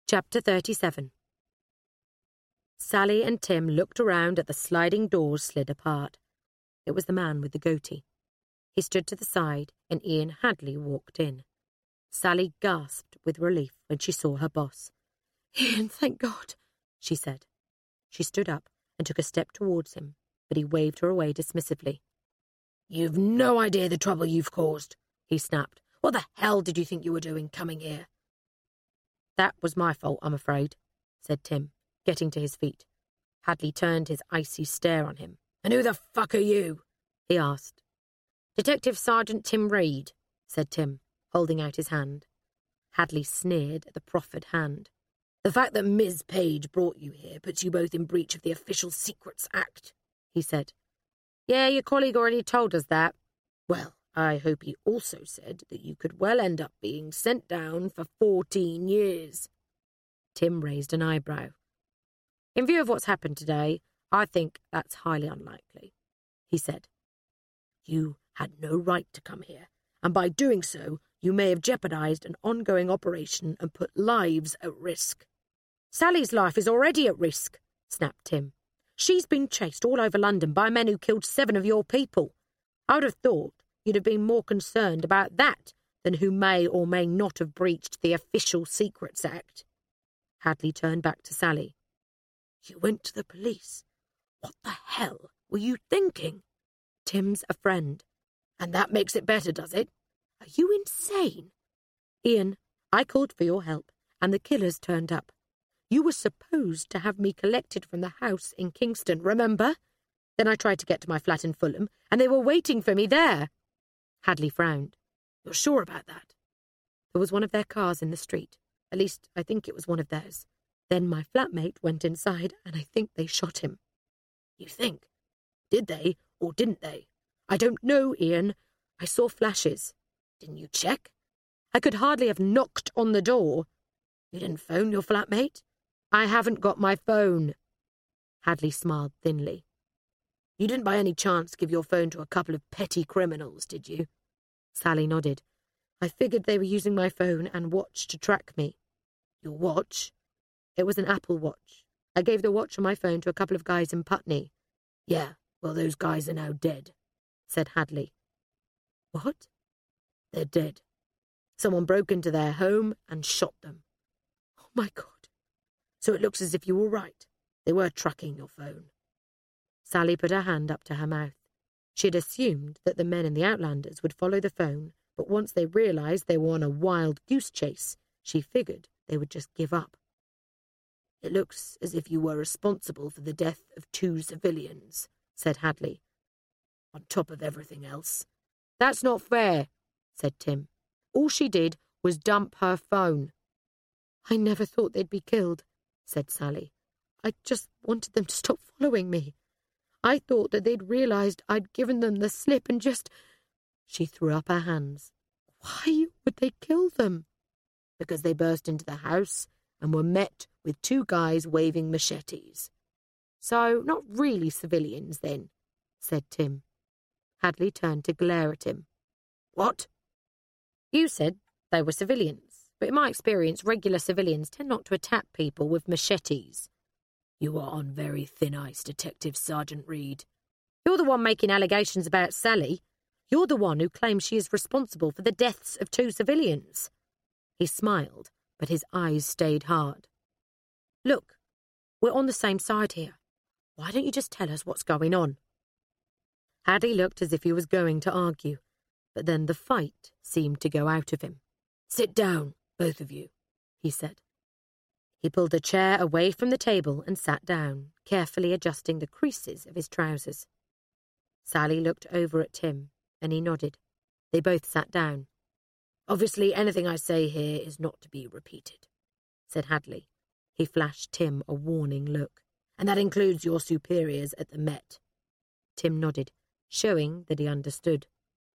Chapter 37. Sally and Tim looked around at the sliding doors slid apart. It was the man with the goatee. He stood to the side, and Ian Hadley walked in. Sally gasped with relief when she saw her boss. "Ian, thank God," she said. She stood up and took a step towards him, but he waved her away dismissively. "You've no idea the trouble you've caused," he snapped. "What the hell did you think you were doing coming here?" "That was my fault, I'm afraid," said Tim, getting to his feet. Hadley turned his icy stare on him. "And who the fuck are you?" he asked. "Detective Sergeant Tim Reed," said Tim, holding out his hand. Hadley sneered at the proffered hand. "The fact that Ms. Page brought you here puts you both in breach of the Official Secrets Act," he said. "Yeah, your colleague already told us that." "Well, I hope he also said that you could well end up being sent down for 14 years. Tim raised an eyebrow. "In view of what's happened today, I think that's highly unlikely," he said. "You had no right to come here, and by doing so, you may have jeopardized an ongoing operation and put lives at risk." "Sally's life is already at risk," snapped Tim. "She's been chased all over London by men who killed 7 of your people. I would have thought you'd have been more concerned about that than who may or may not have breached the Official Secrets Act." Hadley turned back to Sally. "You went to the police. What the hell were you thinking?" "Tim's a friend." "And that makes it better, does it? Are you insane?" "Ian, I called for your help, and the killers turned up. You were supposed to have me collected from the house in Kingston, remember? Then I tried to get to my flat in Fulham, and they were waiting for me there." Hadley frowned. "You're sure about that?" "There was one of their cars in the street. At least, I think it was one of theirs. Then my flatmate went inside, and I think they shot him." "You think? Did they, or didn't they?" "I don't know, Ian. I saw flashes." "Didn't you check?" "I could hardly have knocked on the door." "You didn't phone your flatmate?" "I haven't got my phone." Hadley smiled thinly. "You didn't by any chance give your phone to a couple of petty criminals, did you?" Sally nodded. "I figured they were using my phone and watch to track me." "Your watch?" "It was an Apple Watch. I gave the watch on my phone to a couple of guys in Putney." "Yeah, well, those guys are now dead," said Hadley. "What?" "They're dead. Someone broke into their home and shot them." "Oh, my God." "So it looks as if you were right. They were tracking your phone." Sally put her hand up to her mouth. She had assumed that the men in the Outlanders would follow the phone, but once they realized they were on a wild goose chase, she figured they would just give up. "It looks as if you were responsible for the death of 2 civilians, said Hadley. "On top of everything else." "That's not fair," said Tim. "All she did was dump her phone." "I never thought they'd be killed," said Sally. "I just wanted them to stop following me. I thought that they'd realized I'd given them the slip and just—" She threw up her hands. "Why would they kill them?" "Because they burst into the house and were met with 2 guys waving machetes." "So not really civilians, then," said Tim. Hadley turned to glare at him. "What?" "You said they were civilians, but in my experience, regular civilians tend not to attack people with machetes." "You are on very thin ice, Detective Sergeant Reed." "You're the one making allegations about Sally. You're the one who claims she is responsible for the deaths of 2 civilians. He smiled, but his eyes stayed hard. "Look, we're on the same side here. Why don't you just tell us what's going on?" Hadley looked as if he was going to argue, but then the fight seemed to go out of him. "Sit down, both of you," he said. He pulled a chair away from the table and sat down, carefully adjusting the creases of his trousers. Sally looked over at Tim, and he nodded. They both sat down. "Obviously, anything I say here is not to be repeated," said Hadley. He flashed Tim a warning look. "And that includes your superiors at the Met." Tim nodded, showing that he understood.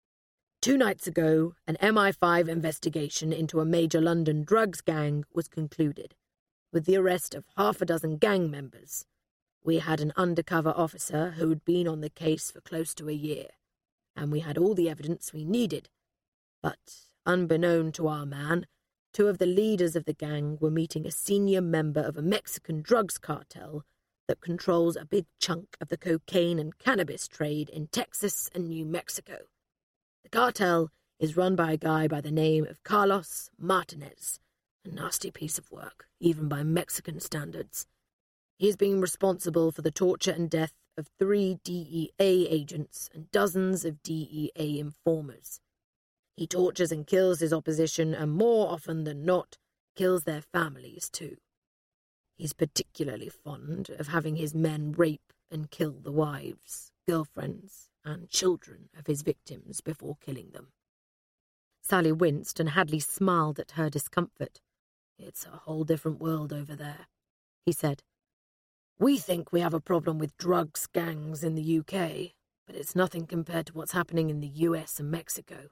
2 nights ago, an MI5 investigation into a major London drugs gang was concluded, with the arrest of 6 gang members. We had an undercover officer who had been on the case for close to a year, and we had all the evidence we needed. But, unbeknown to our man, 2 of the leaders of the gang were meeting a senior member of a Mexican drugs cartel that controls a big chunk of the cocaine and cannabis trade in Texas and New Mexico. The cartel is run by a guy by the name of Carlos Martinez, a nasty piece of work, even by Mexican standards. He has been responsible for the torture and death of 3 DEA agents and dozens of DEA informers. He tortures and kills his opposition, and more often than not, kills their families too. He's particularly fond of having his men rape and kill the wives, girlfriends, and children of his victims before killing them. Sally winced, and Hadley smiled at her discomfort. "It's a whole different world over there," he said. "We think we have a problem with drugs gangs in the UK, but it's nothing compared to what's happening in the US and Mexico.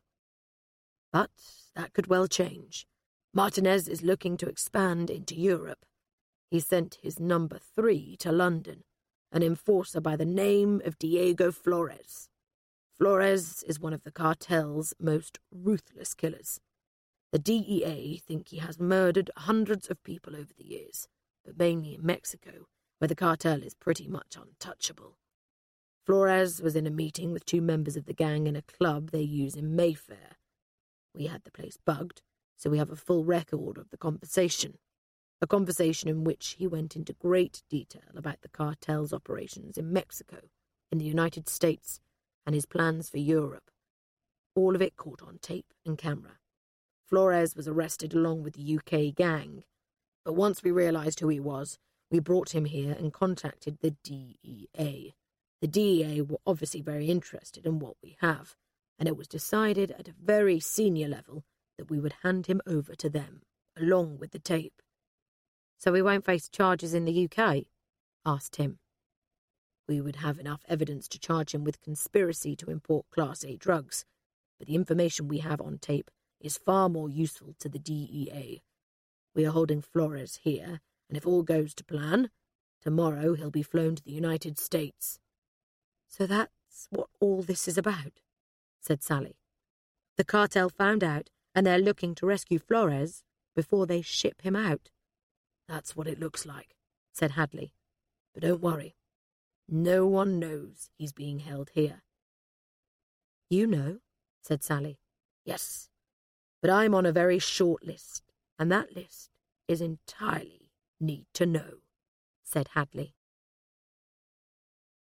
But that could well change. Martinez is looking to expand into Europe. He sent his number 3 to London, an enforcer by the name of Diego Flores. Flores is one of the cartel's most ruthless killers. The DEA think he has murdered hundreds of people over the years, but mainly in Mexico, where the cartel is pretty much untouchable. Flores was in a meeting with 2 members of the gang in a club they use in Mayfair. We had the place bugged, so we have a full record of the conversation. A conversation in which he went into great detail about the cartel's operations in Mexico, in the United States, and his plans for Europe. All of it caught on tape and camera. Flores was arrested along with the UK gang, but once we realised who he was, we brought him here and contacted the DEA. The DEA were obviously very interested in what we have, and it was decided at a very senior level that we would hand him over to them, along with the tape. "So we won't face charges in the UK?" asked Tim. "We would have enough evidence to charge him with conspiracy to import Class A drugs, but the information we have on tape is far more useful to the DEA. We are holding Flores here, and if all goes to plan, tomorrow he'll be flown to the United States." "So that's what all this is about," said Sally. "The cartel found out, and they're looking to rescue Flores before they ship him out." "That's what it looks like," said Hadley. "But don't worry. No one knows he's being held here." "You know," said Sally. "Yes, but I'm on a very short list, and that list is entirely need to know," said Hadley.